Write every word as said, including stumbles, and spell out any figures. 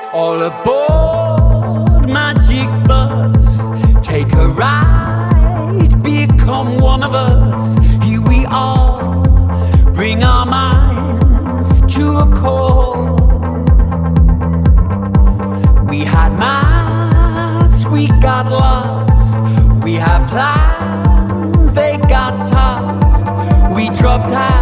All aboard Magic Bus, take a ride, become one of us. Here we are, bring our minds to a core. We had maps, we got lost. We had plans, they got tossed. We dropped out